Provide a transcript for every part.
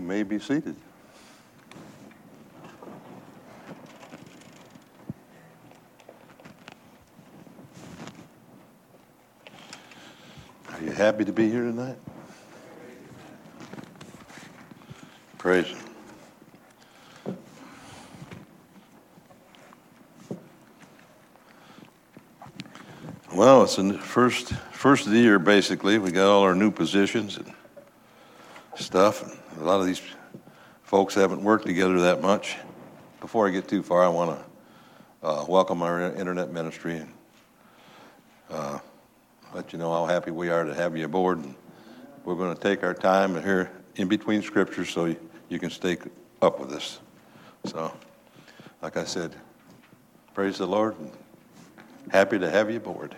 may be seated. Are you happy to be here tonight? Praise Him. Well, it's the first of the year, basically. We got all our new positions and stuff. And a lot of these folks haven't worked together that much. Before I get too far, I want to welcome our internet ministry and let you know how happy we are to have you aboard. And we're going to take our time here in between scriptures so you can stay up with us. So, like I said, praise the Lord and happy to have you aboard.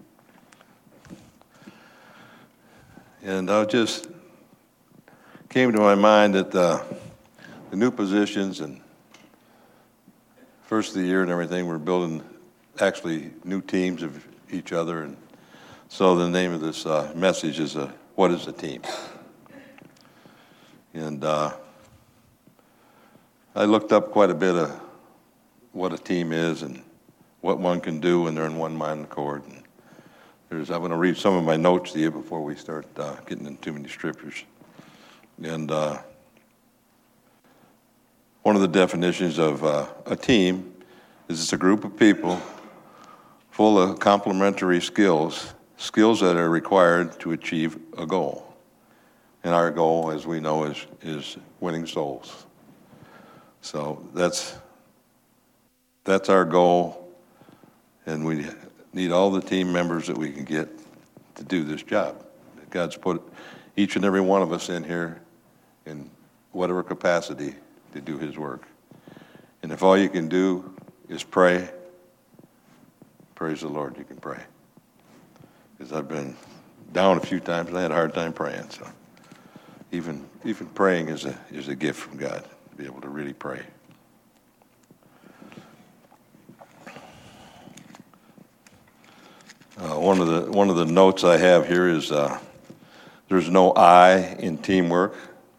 And I just came to my mind that the new positions and first of the year and everything, we're building actually new teams of each other. And so the name of this message is, What is a Team? And I looked up quite a bit of what a team is and what one can do when they're in one mind accord. And I'm going to read some of my notes to you before we start getting into too many scriptures. And one of the definitions of a team is it's a group of people full of complementary skills that are required to achieve a goal. And our goal, as we know, is winning souls. So that's our goal, and we need all the team members that we can get to do this job. God's put each and every one of us in here in whatever capacity to do His work. And if all you can do is pray, praise the Lord, you can pray. Because I've been down a few times and I had a hard time praying. So even praying is a gift from God, to be able to really pray. One of the notes I have here is there's no I in teamwork.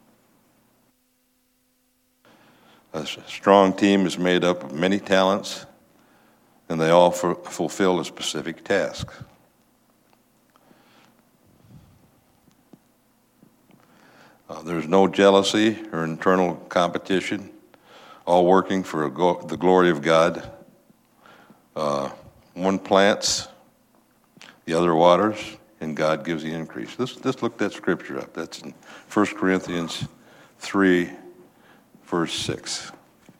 A strong team is made up of many talents, and they all fulfill a specific task. There's no jealousy or internal competition, all working for the glory of God. One plants, the other waters, and God gives the increase. Let's look that scripture up. That's in 1 Corinthians 3, verse 6.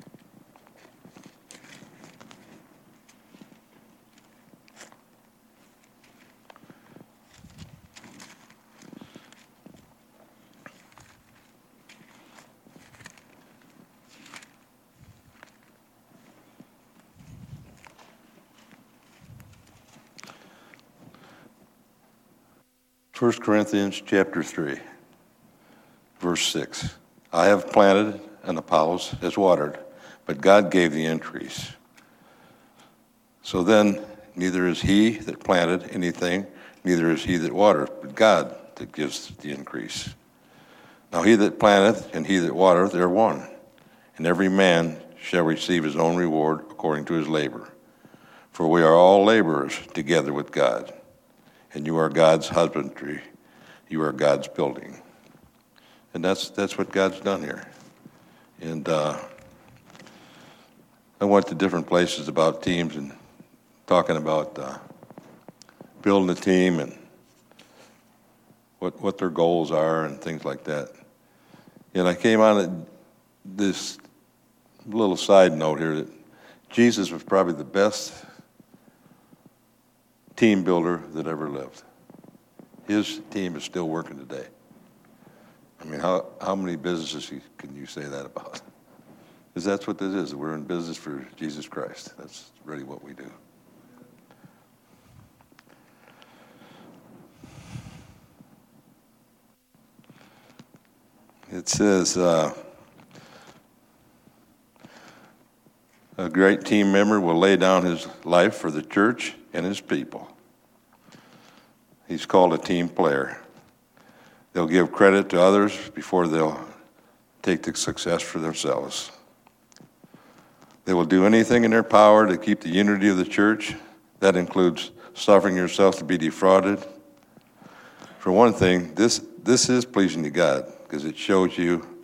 First Corinthians chapter 3, verse 6. I have planted and Apollos has watered, but God gave the increase. So then, neither is he that planted anything, neither is he that watered, but God that gives the increase. Now he that planteth and he that watereth, they are one, and every man shall receive his own reward according to his labor. For we are all laborers together with God. And you are God's husbandry, you are God's building. And that's what God's done here. And I went to different places about teams and talking about building a team and what their goals are and things like that. And I came on this little side note here that Jesus was probably the best team builder that ever lived. His team is still working today. I mean, how many businesses can you say that about? Because that's what this is. We're in business for Jesus Christ. That's really what we do. It says, a great team member will lay down his life for the church and his people. He's called a team player. They'll give credit to others before they'll take the success for themselves. They will do anything in their power to keep the unity of the church. That includes suffering yourself to be defrauded. For one thing, this is pleasing to God because it shows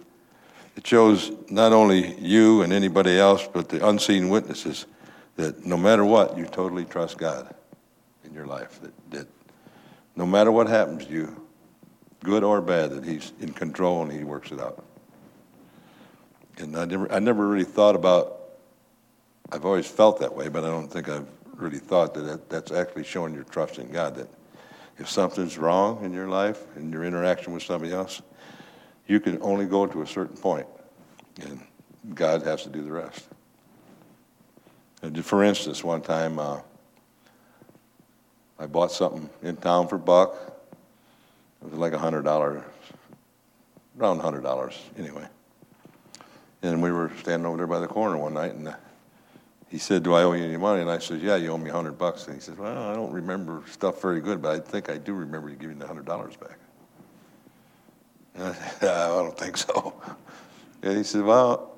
not only you and anybody else, but the unseen witnesses that no matter what, you totally trust God in your life. That no matter what happens to you, good or bad, that He's in control and He works it out. And I never really thought about, I've always felt that way, but I don't think I've really thought that that's actually showing your trust in God, that if something's wrong in your life, in your interaction with somebody else, you can only go to a certain point, and God has to do the rest. And for instance, one time I bought something in town for $1. It was like $100, around $100 anyway. And we were standing over there by the corner one night, and he said, "Do I owe you any money?" And I said, "Yeah, you owe me $100." And he said, "Well, I don't remember stuff very good, but I think I do remember you giving the $100 back." And I said, "I don't think so." And he said, "Well,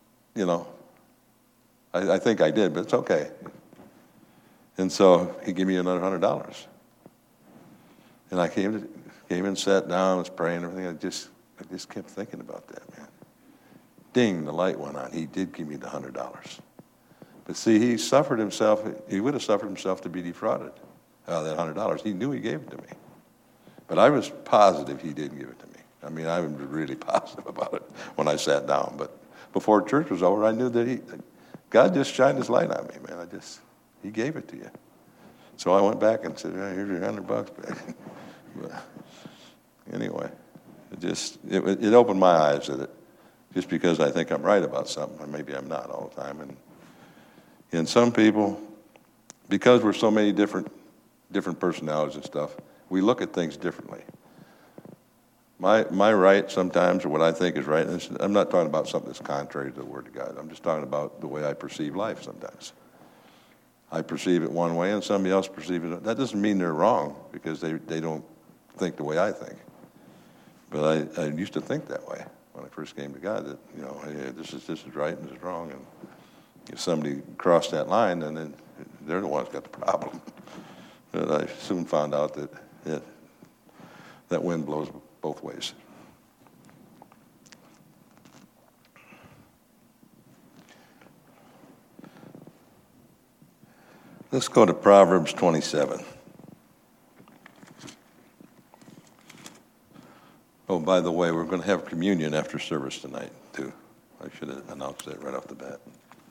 I think I did, but it's okay." And so he gave me another $100. And I came and sat down, was praying and everything. I just kept thinking about that, man. Ding, the light went on. He did give me the $100. But see, he suffered himself. He would have suffered himself to be defrauded out of that $100. He knew he gave it to me. But I was positive he didn't give it to me. I mean, I was really positive about it when I sat down. But before church was over, I knew that God just shined His light on me, man. He gave it to you. So I went back and said, "Here's your $100 back." But anyway, it opened my eyes that just because I think I'm right about something, or maybe I'm not all the time. And some people, because we're so many different personalities and stuff, we look at things differently. My right sometimes, or what I think is right, and I'm not talking about something that's contrary to the Word of God. I'm just talking about the way I perceive life sometimes. I perceive it one way, and somebody else perceives it. That doesn't mean they're wrong, because they don't think the way I think. But I used to think that way when I first came to God, that, hey, this is right and this is wrong. And if somebody crossed that line, then they're the ones got the problem. But I soon found out that that wind blows both ways. Let's go to Proverbs 27. Oh, by the way, we're going to have communion after service tonight, too. I should have announced that right off the bat.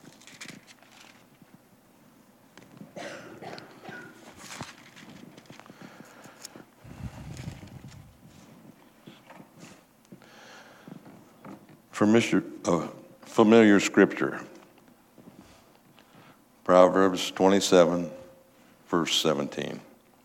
Familiar scripture. Proverbs 27, verse 17.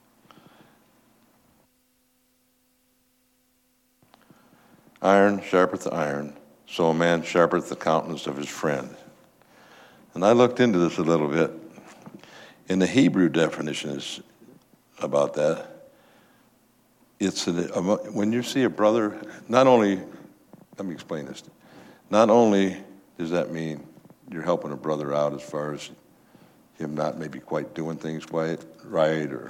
Iron sharpeth iron, so a man sharpeth the countenance of his friend. And I looked into this a little bit. In the Hebrew definition is about that. It's when you see a brother, let me explain this. Not only does that mean you're helping a brother out as far as him not maybe quite doing things quite right, or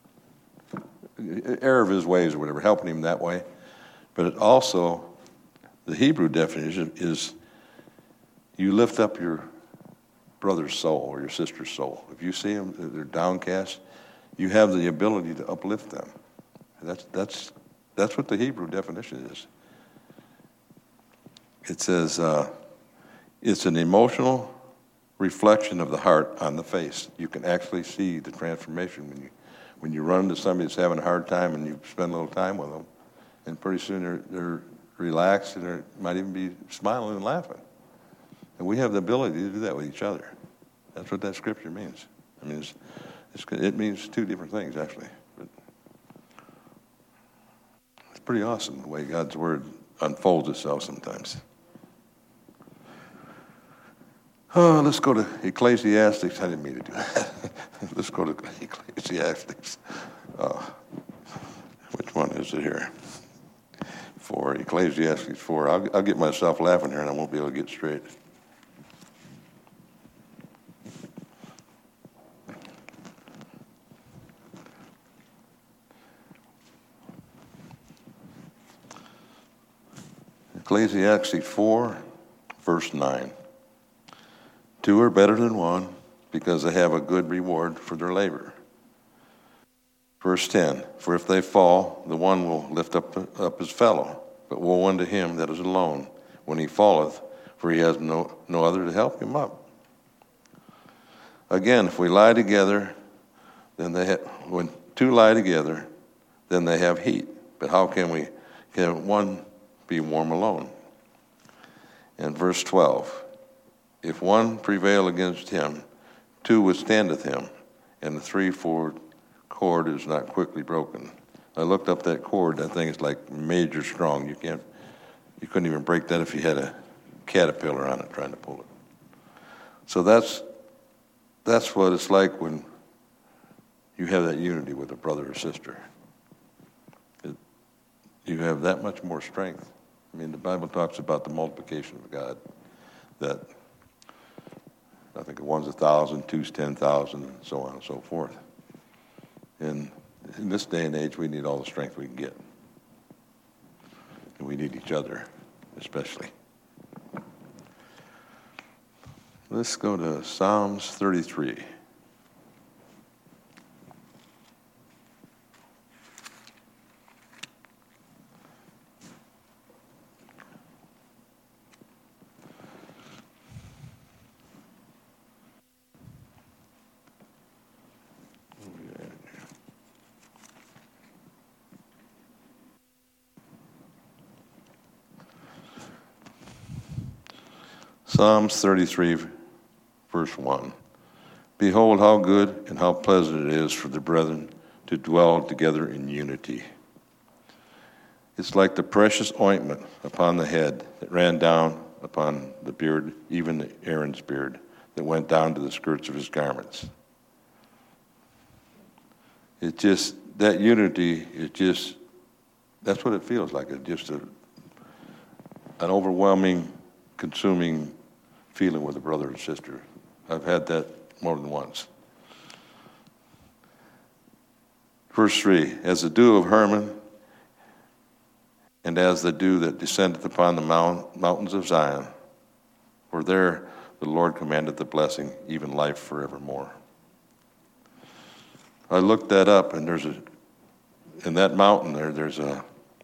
error of his ways or whatever, helping him that way. But it also, the Hebrew definition is you lift up your brother's soul or your sister's soul. If you see them, they're downcast, you have the ability to uplift them. That's what the Hebrew definition is. It says it's an emotional reflection of the heart on the face. You can actually see the transformation when you run into somebody that's having a hard time and you spend a little time with them, and pretty soon they're relaxed and they might even be smiling and laughing. And we have the ability to do that with each other. That's what that scripture means. I mean, it means two different things, actually. But it's pretty awesome the way God's word unfolds itself sometimes. Oh, let's go to Ecclesiastes. I didn't mean to do that. Let's go to Ecclesiastes. Which one is it here? 4, Ecclesiastes 4. I'll get myself laughing here and I won't be able to get straight. Ecclesiastes 4, verse 9. 2 are better than 1 because they have a good reward for their labor. Verse 10, for if they fall, the one will lift up his fellow, but woe unto him that is alone when he falleth, for he has no other to help him up. Again, if we lie together, then when two lie together, then they have heat. But how can one be warm alone? And verse 12, if one prevail against him, 2 withstandeth him, and the threefold cord is not quickly broken. I looked up that cord. That thing is like major strong. You couldn't even break that if you had a caterpillar on it trying to pull it. So that's what it's like when you have that unity with a brother or sister. You have that much more strength. I mean, the Bible talks about the multiplication of God, that I think one's 1,000, two's 10,000, and so on and so forth. And in this day and age, we need all the strength we can get. And we need each other, especially. Let's go to Psalms 33. Psalms 33, verse 1. Behold, how good and how pleasant it is for the brethren to dwell together in unity. It's like the precious ointment upon the head that ran down upon the beard, even Aaron's beard, that went down to the skirts of his garments. That unity that's what it feels like. It's just an overwhelming, consuming feeling with a brother and sister. I've had that more than once. Verse 3, as the dew of Hermon, and as the dew that descendeth upon the mountains of Zion, for there the Lord commanded the blessing, even life forevermore. I looked that up, and in that mountain there's a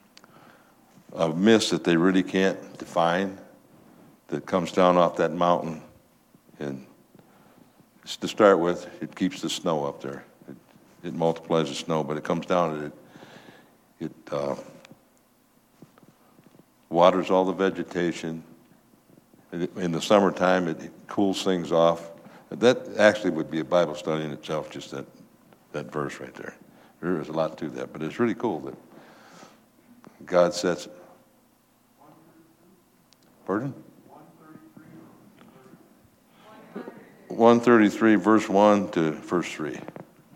mist that they really can't define that comes down off that mountain, and to start with, it keeps the snow up there. It multiplies the snow, but it comes down and it waters all the vegetation. In the summertime, it cools things off. That actually would be a Bible study in itself, just that verse right there. There is a lot to that, but it's really cool that God sets. Pardon? 133, verse 1 to verse 3. Yeah,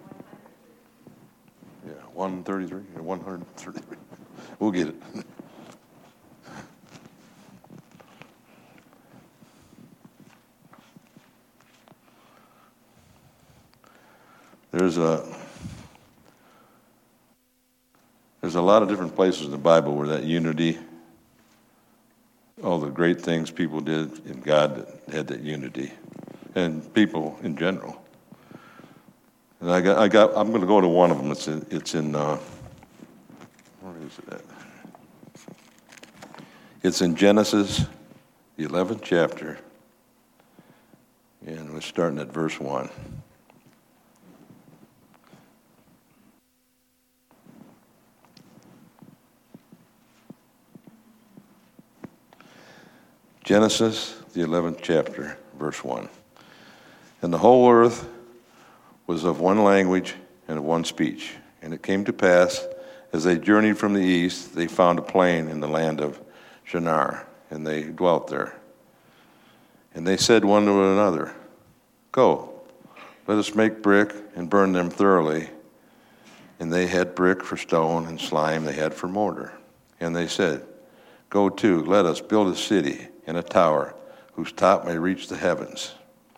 133 or 133. We'll get it. There's a lot of different places in the Bible where that unity, all the great things people did in God had that unity. And people in general. And I'm going to go to one of them. It's in where is it at? It's in Genesis, the 11th chapter, and we're starting at verse 1. Genesis, the 11th chapter, verse 1. And the whole earth was of one language and of one speech. And it came to pass, as they journeyed from the east, they found a plain in the land of Shinar, and they dwelt there. And they said one to another, Go, let us make brick and burn them thoroughly. And they had brick for stone, and slime they had for mortar. And they said, Go to, let us build a city and a tower whose top may reach the heavens.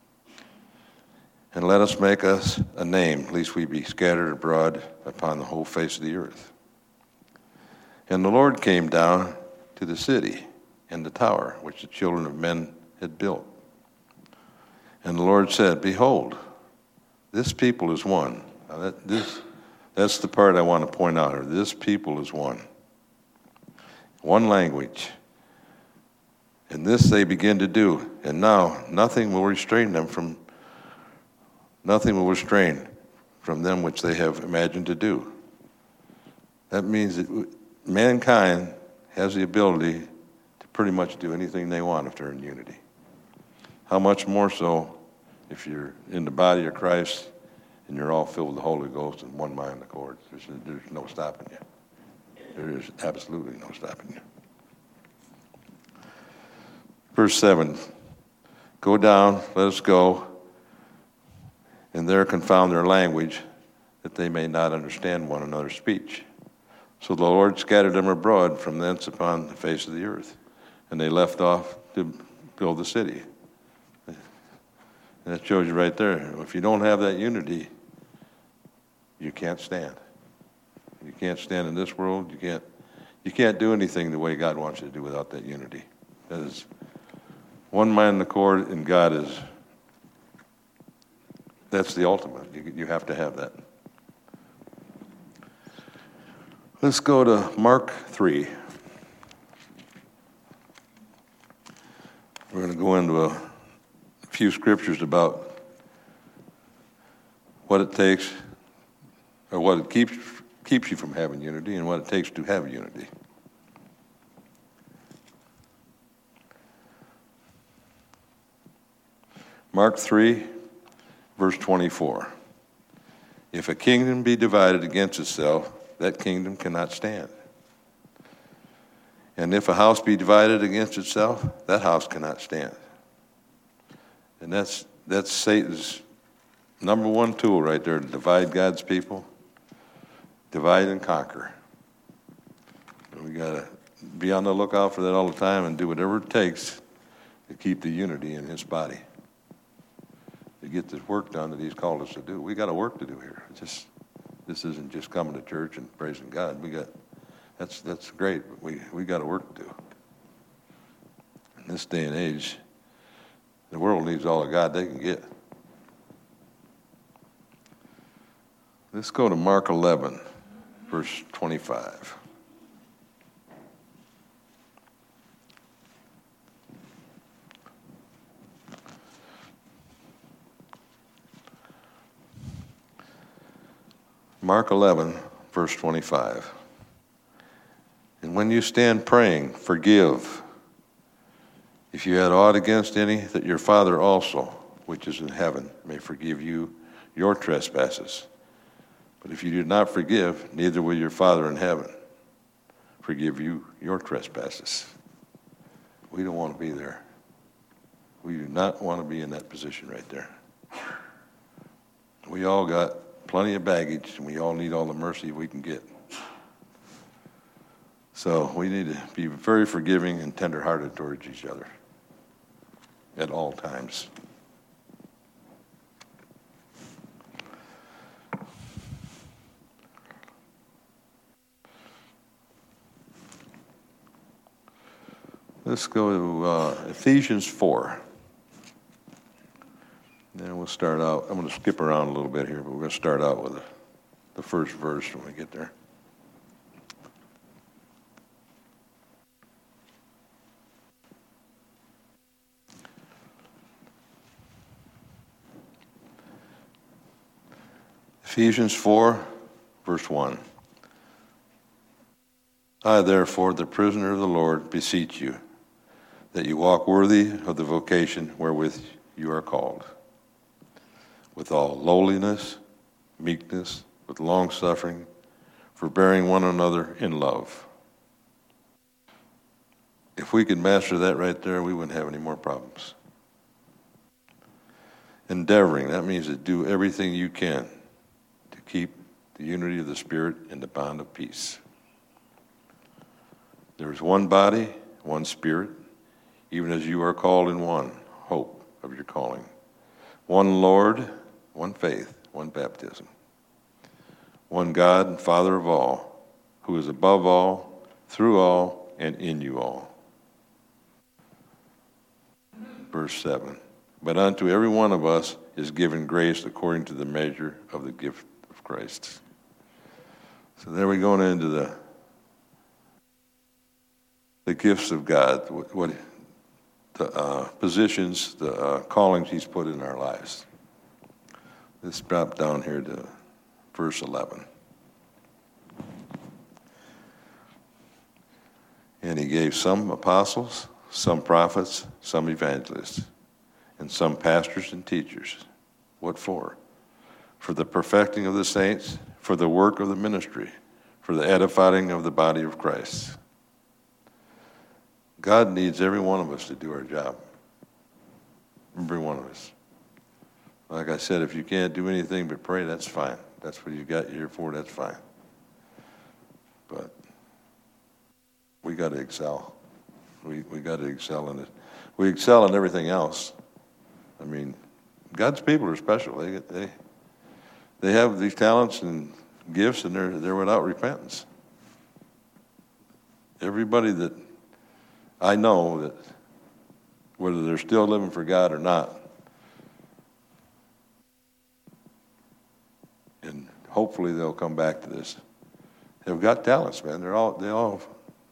And let us make us a name, lest we be scattered abroad upon the whole face of the earth. And the Lord came down to the city and the tower which the children of men had built. And the Lord said, behold, this people is one. Now that's the part I want to point out here. This people is one. One language. And this they begin to do. And now nothing will restrain from them which they have imagined to do. That means that mankind has the ability to pretty much do anything they want if they're in unity. How much more so if you're in the body of Christ and you're all filled with the Holy Ghost and one mind accord. There's no stopping you. There is absolutely no stopping you. Verse 7, go down, let us go, and there confound their language, that they may not understand one another's speech. So the Lord scattered them abroad from thence upon the face of the earth, and they left off to build the city. And that shows you right there. If you don't have that unity, you can't stand. You can't stand in this world. You can't do anything the way God wants you to do without that unity. That is one mind and accord, and God that's the ultimate. You have to have that. Let's go to Mark 3. We're going to go into a few scriptures about what it takes, or what it keeps you from having unity, and what it takes to have unity. Mark 3, verse 24. If a kingdom be divided against itself, that kingdom cannot stand. And if a house be divided against itself, that house cannot stand. And that's Satan's number one tool right there, to divide God's people. Divide and conquer. And we got to be on the lookout for that all the time and do whatever it takes to keep the unity in his body. To get this work done that he's called us to do. We got a work to do here. This isn't just coming to church and praising God. That's great, but we got a work to do. In this day and age, the world needs all of God they can get. Let's go to Mark 11, verse 25. Mark 11, verse 25. And when you stand praying, forgive, if you had aught against any, that your Father also, which is in heaven, may forgive you your trespasses. But if you do not forgive, neither will your Father in heaven forgive you your trespasses. We don't want to be there. We do not want to be in that position right there. We all got plenty of baggage, and we all need all the mercy we can get. So we need to be very forgiving and tender-hearted towards each other at all times. Let's go to Ephesians 4. Then we'll start out. I'm going to skip around a little bit here, but we're going to start out with the first verse when we get there. Ephesians 4, verse 1. I, therefore, the prisoner of the Lord, beseech you, that you walk worthy of the vocation wherewith you are called, with all lowliness, meekness, with long-suffering, forbearing one another in love. If we could master that right there, we wouldn't have any more problems. Endeavoring, that means to do everything you can to keep the unity of the Spirit in the bond of peace. There is one body one Spirit, even as you are called in one hope of your calling. One Lord, one faith, one baptism. One God and Father of all, who is above all, through all, and in you all. Verse 7. But unto every one of us is given grace according to the measure of the gift of Christ. So there we're going into the gifts of God, what the positions, the callings he's put in our lives. Let's drop down here to verse 11. And he gave some apostles, some prophets, some evangelists, and some pastors and teachers. What for? For the perfecting of the saints, for the work of the ministry, for the edifying of the body of Christ. God needs every one of us to do our job. Every one of us. Like I said, if you can't do anything but pray, that's fine. That's what you got here for, that's fine. But we got to excel. We got to excel in it. We excel in everything else. I mean, God's people are special. They have these talents and gifts, and they're without repentance. Everybody that I know, that whether they're still living for God or not, and hopefully they'll come back to this, have got talents, man. They're all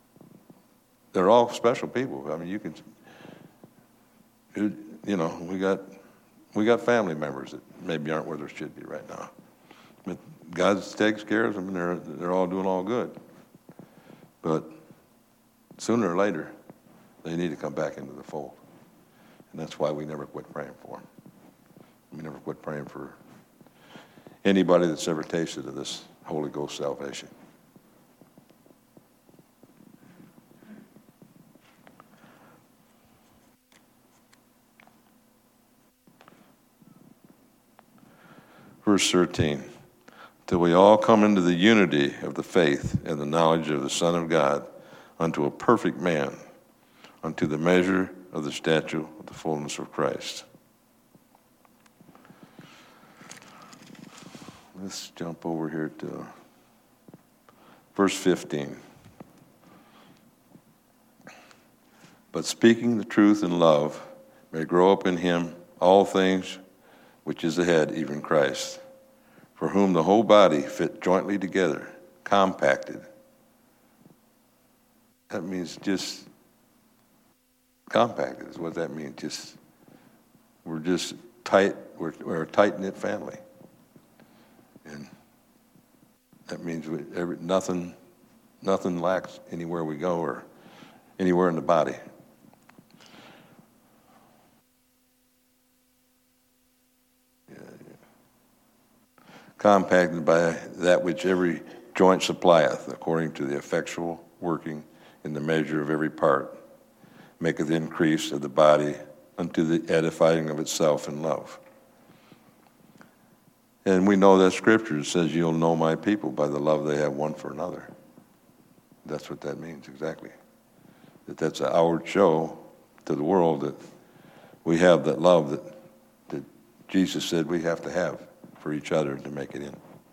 special people. I mean, you can, we got family members that maybe aren't where they should be right now, but God takes care of them, and they're all doing all good. But sooner or later, they need to come back into the fold, and that's why we never quit praying for them. We never quit praying for anybody that's ever tasted of this Holy Ghost salvation. Verse 13, till we all come into the unity of the faith and the knowledge of the Son of God, unto a perfect man, unto the measure of the stature of the fullness of Christ. Let's jump over here to verse 15. But speaking the truth in love may grow up in him all things which is the head, even Christ, for whom the whole body fit jointly together, compacted. That means just compacted is what that means. We're just tight. We're a tight-knit family. And that means nothing lacks anywhere we go or anywhere in the body. Compacted by that which every joint supplieth, according to the effectual working in the measure of every part, maketh increase of the body unto the edifying of itself in love. And we know that Scripture says, you'll know my people by the love they have one for another. That's what that means, exactly. That's an outward show to the world that we have that love that Jesus said we have to have for each other to make it in.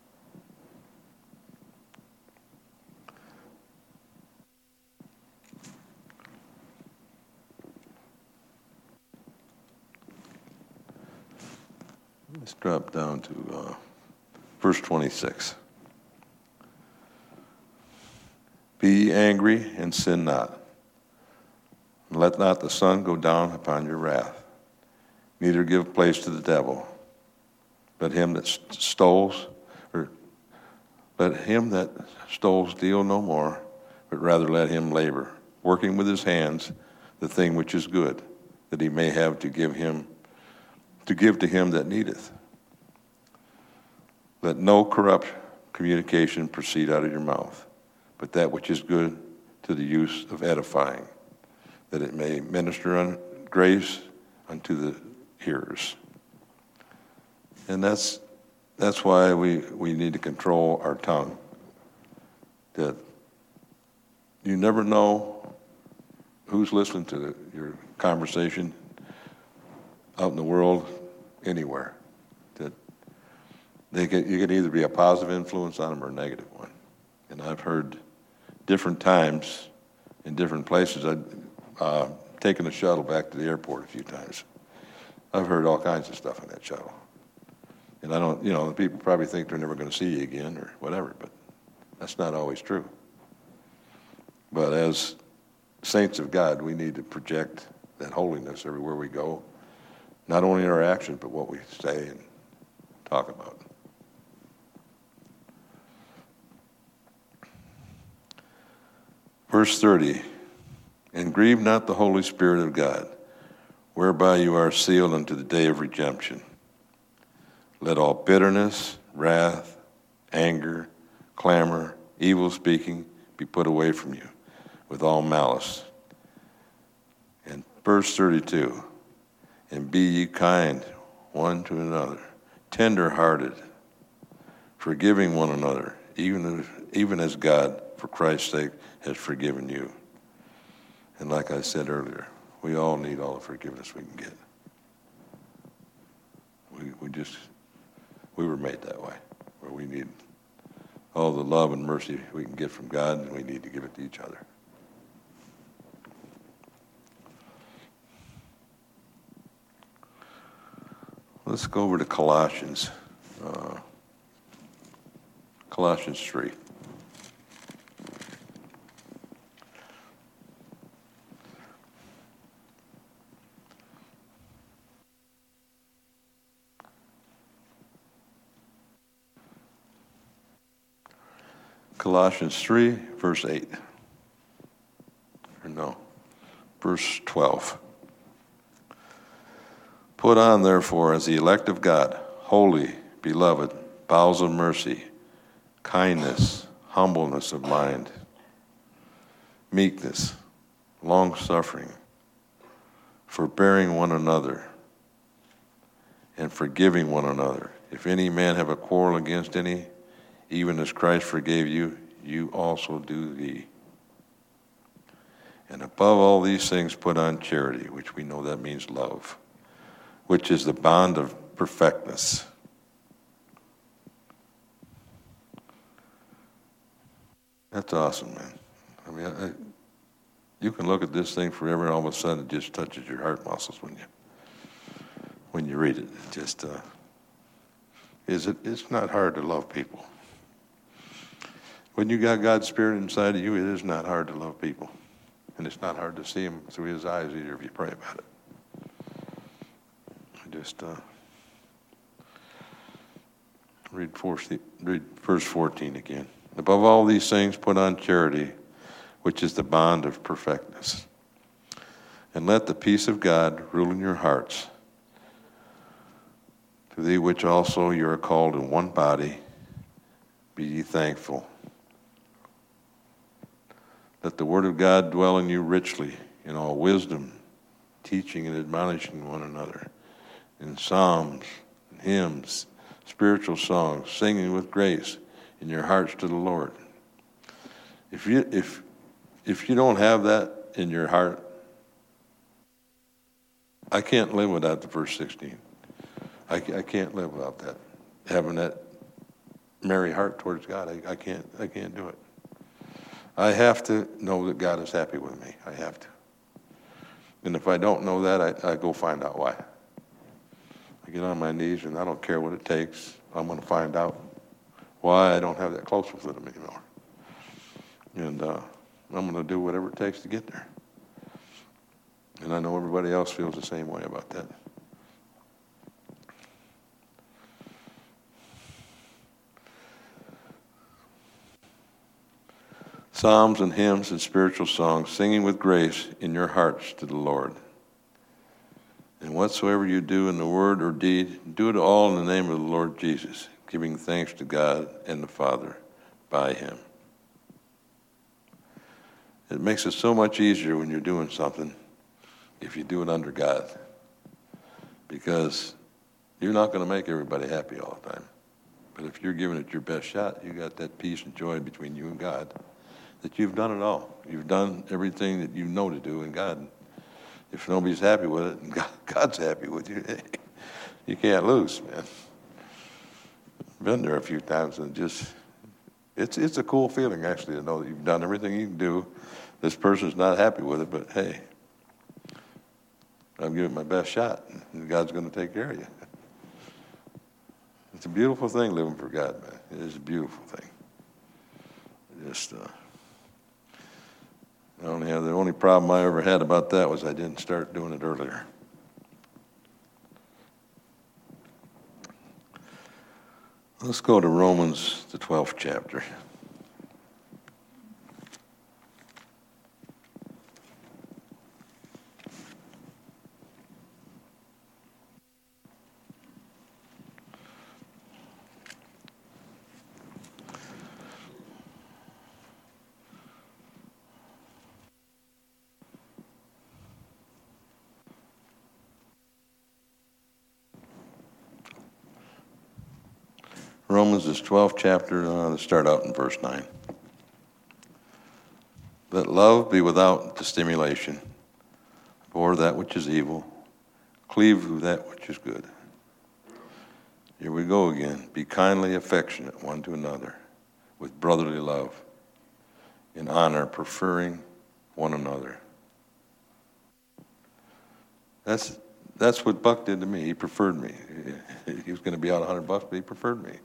Let's drop down to verse 26. Be ye angry and sin not. And let not the sun go down upon your wrath. Neither give place to the devil. Let him that stole steal no more, but rather let him labor, working with his hands the thing which is good, that he may have to give to him that needeth. Let no corrupt communication proceed out of your mouth, but that which is good to the use of edifying, that it may minister grace unto the hearers. And that's why we need to control our tongue. That you never know who's listening to your conversation out in the world, anywhere, that you can either be a positive influence on them or a negative one. And I've heard different times in different places. I've taken a shuttle back to the airport a few times. I've heard all kinds of stuff in that shuttle. And I don't, the people probably think they're never going to see you again or whatever, but that's not always true. But as saints of God, we need to project that holiness everywhere we go, not only in our actions, but what we say and talk about. Verse 30, and grieve not the Holy Spirit of God, whereby you are sealed unto the day of redemption. Let all bitterness, wrath, anger, clamor, evil speaking be put away from you with all malice. And verse 32, and be ye kind one to another, tender-hearted, forgiving one another, even as God, for Christ's sake, has forgiven you. And like I said earlier, we all need all the forgiveness we can get. We were made that way, where we need all the love and mercy we can get from God, and we need to give it to each other. Let's go over to Colossians. Colossians 3. Colossians 3, verse 8. Or no, verse 12. Put on, therefore, as the elect of God, holy, beloved, bowels of mercy, kindness, humbleness of mind, meekness, long-suffering, forbearing one another, and forgiving one another. If any man have a quarrel against any, even as Christ forgave you, you also do thee. And above all these things put on charity, which we know that means love, which is the bond of perfectness. That's awesome, man. I mean, you can look at this thing forever, and all of a sudden it just touches your heart muscles when you read it. It just it's not hard to love people. When you got God's Spirit inside of you, it is not hard to love people. And it's not hard to see Him through His eyes either if you pray about it. Just read verse 14 again. Above all these things put on charity, which is the bond of perfectness. And let the peace of God rule in your hearts, to thee which also you are called in one body, be ye thankful. Let the word of God dwell in you richly, in all wisdom, teaching and admonishing one another, in psalms, and hymns, spiritual songs, singing with grace in your hearts to the Lord. If you don't have that in your heart, I can't live without the verse 16. I can't live without that, having that merry heart towards God. I can't do it. I have to know that God is happy with me. I have to. And if I don't know that, I go find out why. I get on my knees, and I don't care what it takes. I'm going to find out why I don't have that closeness with Him anymore. And I'm going to do whatever it takes to get there. And I know everybody else feels the same way about that. Psalms and hymns and spiritual songs, singing with grace in your hearts to the Lord. And whatsoever you do in the word or deed, do it all in the name of the Lord Jesus, giving thanks to God and the Father by Him. It makes it so much easier when you're doing something if you do it under God, because you're not going to make everybody happy all the time. But if you're giving it your best shot, you got that peace and joy between you and God that you've done it all. You've done everything that you know to do, and God, if nobody's happy with it, and God's happy with you, you can't lose, man. Been there a few times, and it's a cool feeling, actually, to know that you've done everything you can do. This person's not happy with it, but hey, I'm giving it my best shot, and God's going to take care of you. It's a beautiful thing living for God, man. It is a beautiful thing. The only problem I ever had about that was I didn't start doing it earlier. Let's go to Romans, the 12th chapter. Romans, this 12th chapter, let's start out in verse 9. Let love be without dissimulation. Abhor that which is evil. Cleave to that which is good. Here we go again. Be kindly affectionate one to another with brotherly love, in honor, preferring one another. That's what Buck did to me. He preferred me. He was going to be out $100, but he preferred me.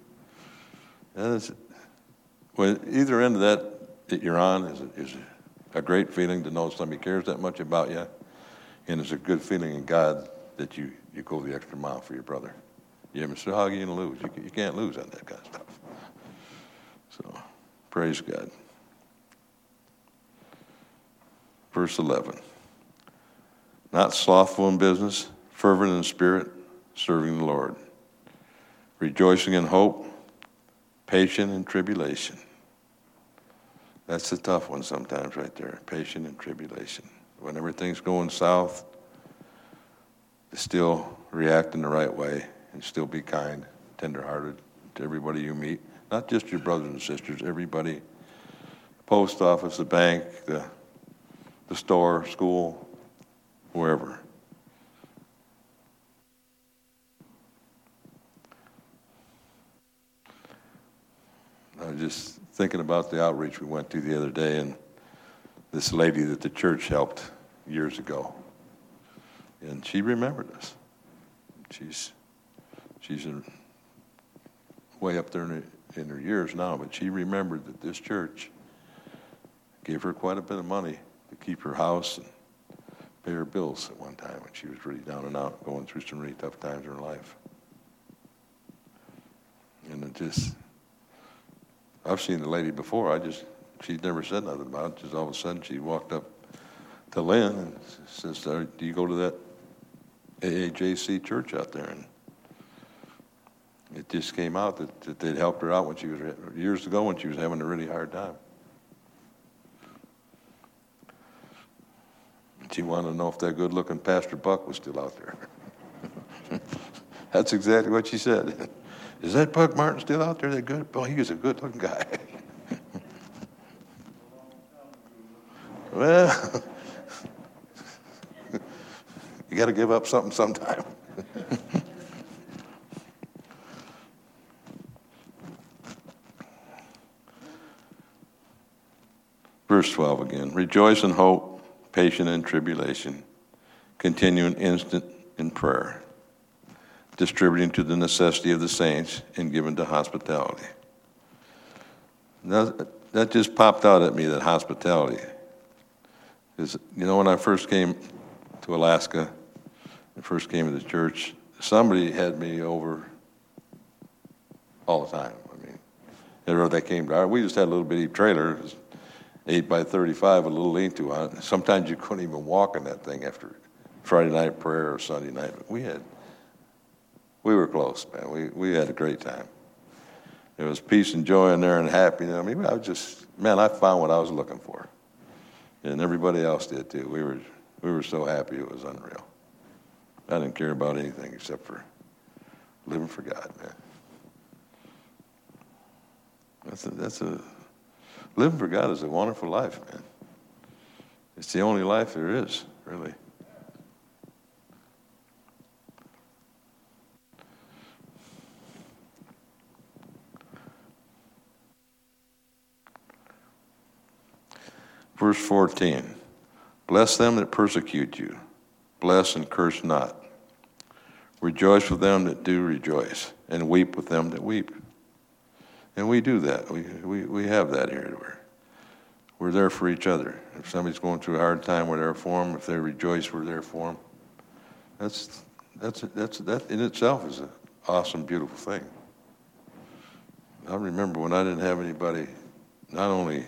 Well, either end of that you're on is a great feeling to know somebody cares that much about you, and it's a good feeling in God that you go the extra mile for your brother. You ever say, how are you going to lose? You can't lose on that kind of stuff. So, praise God. Verse 11. Not slothful in business, fervent in spirit, serving the Lord. Rejoicing in hope, patient in tribulation. That's a tough one sometimes right there, patient in tribulation. When everything's going south, to still react in the right way and still be kind, tenderhearted to everybody you meet. Not just your brothers and sisters, everybody. The post office, the bank, the store, school, wherever. I was just thinking about the outreach we went to the other day, and this lady that the church helped years ago. And she remembered us. She's way up there in her years now, but she remembered that this church gave her quite a bit of money to keep her house and pay her bills at one time when she was really down and out, going through some really tough times in her life. And I've seen the lady before. She'd never said nothing about it. Just all of a sudden, she walked up to Lynn and says, do you go to that AAJC church out there? And it just came out that they'd helped her out when she was, years ago, when she was having a really hard time. She wanted to know if that good-looking Pastor Buck was still out there. That's exactly what she said. Is that Buck Martin still out there? That good? Boy, he was a good-looking guy. Well, you got to give up something sometime. Verse 12 again. Rejoice in hope, patient in tribulation, continuing instant in prayer, distributing to the necessity of the saints, and given to hospitality. That just popped out at me, that hospitality. Because, when I first came to Alaska, and first came to the church, somebody had me over all the time. I mean, whenever they came to we just had a little bitty trailer, 8 by 35, a little lean-to on it. Sometimes you couldn't even walk in that thing after Friday night prayer or Sunday night. But we were close, man. We had a great time. There was peace and joy in there and happiness. I mean, I found what I was looking for. And everybody else did too. We were so happy, it was unreal. I didn't care about anything except for living for God, man. That's Living for God is a wonderful life, man. It's the only life there is, really. Verse 14, bless them that persecute you. Bless and curse not. Rejoice with them that do rejoice, and weep with them that weep. And we do that. We have that here. We're there for each other. If somebody's going through a hard time, we're there for them. If they rejoice, we're there for them. That in itself is an awesome, beautiful thing. I remember when I didn't have anybody, not only,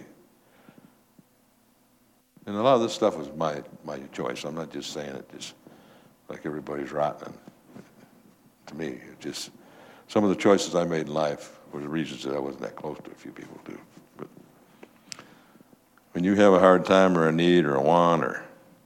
and a lot of this stuff was my choice. I'm not just saying it just like everybody's rotten. To me, it just some of the choices I made in life were the reasons that I wasn't that close to a few people too. But when you have a hard time or a need or a want or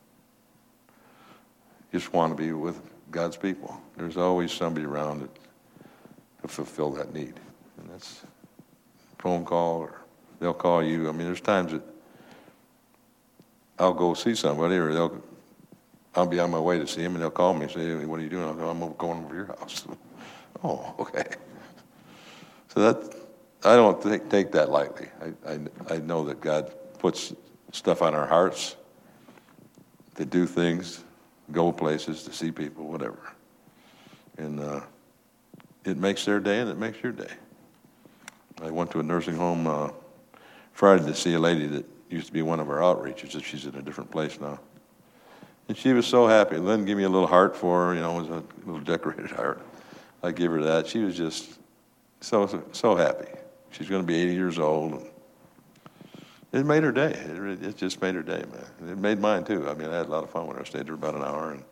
you just want to be with God's people, there's always somebody around that to fulfill that need. And that's a phone call or they'll call you. I mean, there's times that I'll go see somebody or I'll be on my way to see them and they'll call me and say, hey, what are you doing? I'll go, I'm going over to your house. Oh, okay. So that I don't take that lightly. I know that God puts stuff on our hearts to do things, go places, to see people, whatever. And it makes their day and it makes your day. I went to a nursing home Friday to see a lady that used to be one of our outreaches. She's in a different place now. And she was so happy. Lynn gave me a little heart for her, it was a little decorated heart. I gave her that. She was just so happy. She's going to be 80 years old. It made her day. It just made her day, man. It made mine too. I mean, I had a lot of fun with her. I stayed there about an hour, and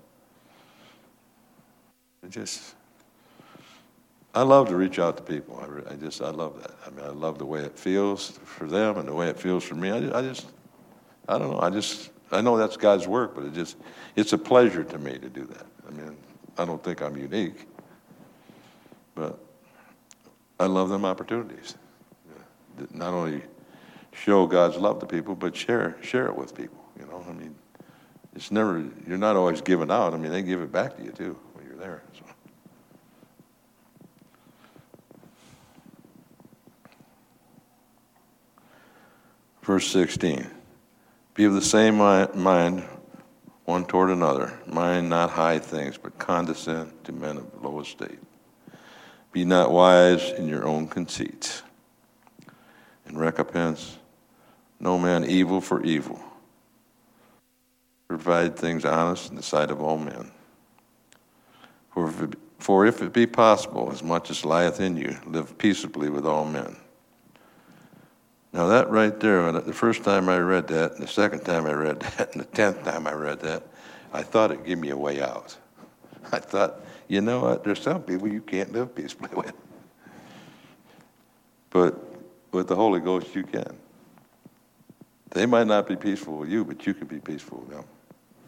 I love to reach out to people. I love that. I mean, I love the way it feels for them and the way it feels for me. I don't know. I know that's God's work, but it's a pleasure to me to do that. I mean, I don't think I'm unique, but I love them opportunities. Not only show God's love to people, but share it with people. I mean, you're not always giving out. I mean, they give it back to you too when you're there. So. Verse 16, be of the same mind one toward another. Mind not high things, but condescend to men of low estate. Be not wise in your own conceits. And recompense no man evil for evil. Provide things honest in the sight of all men. For if it be possible, as much as lieth in you, live peaceably with all men. Now that right there, the first time I read that, and the second time I read that, and the 10th time I read that, I thought it'd give me a way out. I thought, you know what, there's some people you can't live peaceably with. But with the Holy Ghost, you can. They might not be peaceful with you, but you can be peaceful with them.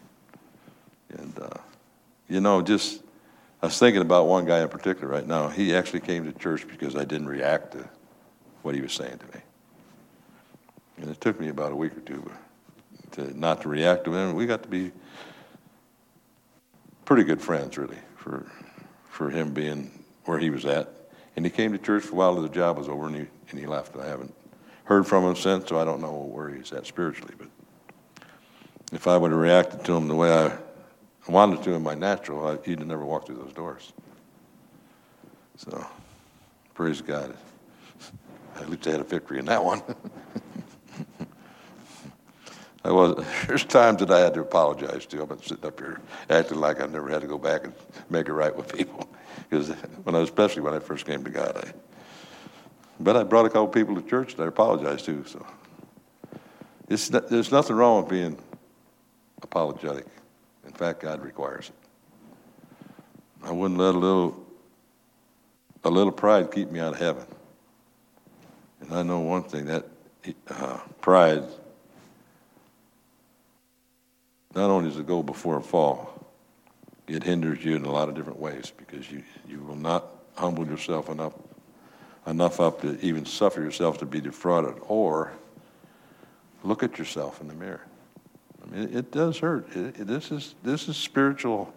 And, I was thinking about one guy in particular right now. He actually came to church because I didn't react to what he was saying to me. And it took me about a week or two not to react to him. We got to be pretty good friends, really, for him being where he was at. And he came to church for a while till the job was over, and he left. I haven't heard from him since, so I don't know where he's at spiritually. But if I would have reacted to him the way I wanted to in my natural, he'd have never walked through those doors. So, praise God. At least I had a victory in that one. There's times that I had to apologize to. I've been sitting up here acting like I never had to go back and make it right with people. Because especially when I first came to God. But I brought a couple people to church that I apologized to. So there's nothing wrong with being apologetic. In fact, God requires it. I wouldn't let a little pride keep me out of heaven. And I know one thing, that pride, not only does it go before a fall, it hinders you in a lot of different ways because you will not humble yourself enough up to even suffer yourself to be defrauded, or Look at yourself in the mirror. I mean, it does hurt. This is spiritual.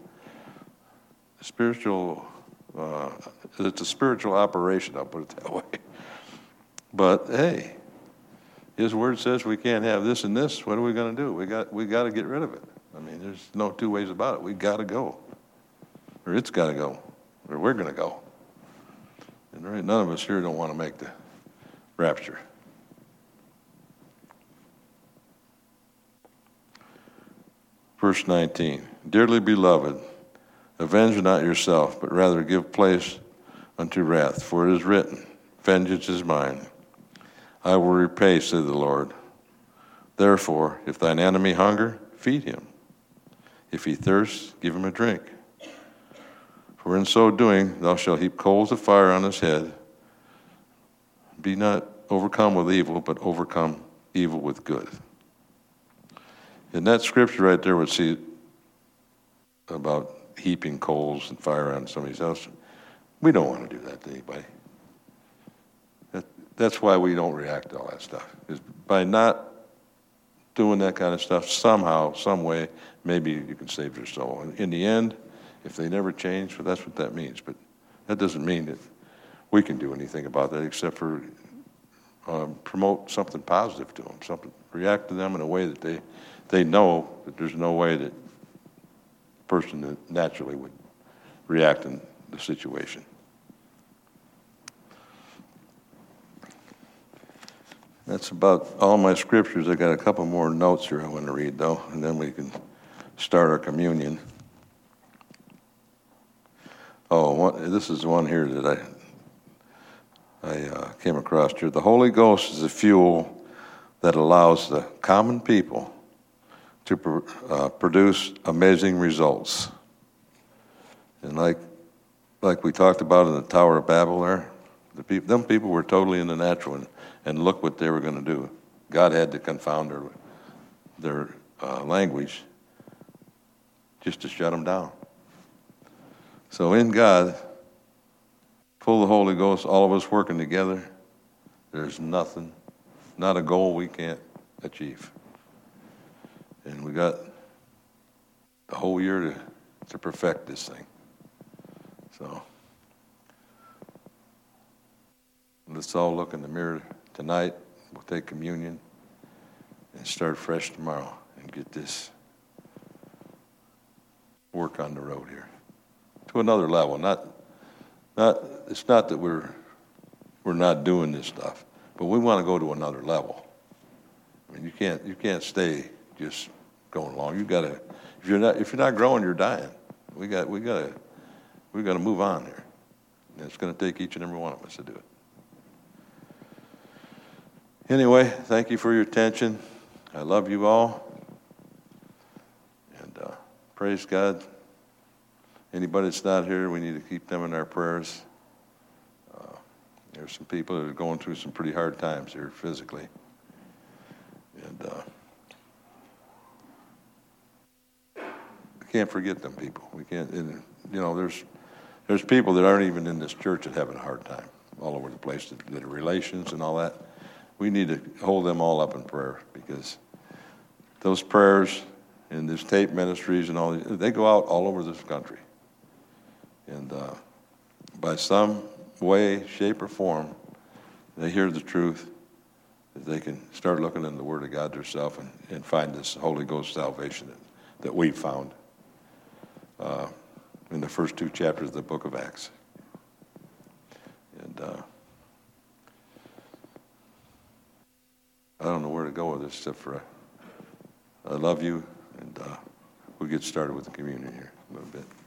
It's a spiritual operation. I'll put it that way. But hey, His Word says we can't have this and this. What are we going to do? We got to get rid of it. I mean, there's no two ways about it. We got to go, or it's got to go, or we're going to go. And right, none of us here don't want to make the rapture. Verse 19, dearly beloved, avenge not yourself, but rather give place unto wrath. For it is written, vengeance is mine. I will repay, said the Lord. Therefore, if thine enemy hunger, feed him. If he thirst, give him a drink. For in so doing, thou shalt heap coals of fire on his head. Be not overcome with evil, but overcome evil with good. In that scripture right there, would see about heaping coals and fire on somebody's house. We don't want to do that to anybody. That's why we don't react to all that stuff. Is by not doing that kind of stuff, somehow, some way, maybe you can save their soul. And in the end, if they never change, well, that's what that means. But that doesn't mean that we can do anything about that except for promote something positive to them, react to them in a way that they know that there's no way that a person that naturally would react in the situation. That's about all my scriptures. I got a couple more notes here I want to read, though, and then we can start our communion. This is one here that I came across here. The Holy Ghost is a fuel that allows the common people to produce amazing results. And like we talked about in the Tower of Babel there, them people were totally in the natural, and look what they were going to do. God had to confound their language just to shut them down. So in God, full of the Holy Ghost, all of us working together, there's nothing, not a goal we can't achieve. And we got the whole year to perfect this thing. So let's all look in the mirror tonight. We'll take communion and start fresh tomorrow and get this work on the road here to another level. It's not that we're not doing this stuff, but we want to go to another level. I mean, you can't stay just going along. You got to, if you're not growing, you're dying. We got to move on here. And it's going to take each and every one of us to do it. Anyway, thank you for your attention. I love you all. And praise God. Anybody that's not here, we need to keep them in our prayers. There's some people that are going through some pretty hard times here physically. And we can't forget them people. We can't, and, there's people that aren't even in this church that having a hard time all over the place, that are relations and all that. We need to hold them all up in prayer, because those prayers and these tape ministries and all, they go out all over this country. And by some way, shape, or form, they hear the truth, that they can start looking in the Word of God themselves and find this Holy Ghost salvation that we found in the first 2 chapters of the book of Acts. And I don't know where to go with this except for I love you, and we'll get started with the communion here in a little bit.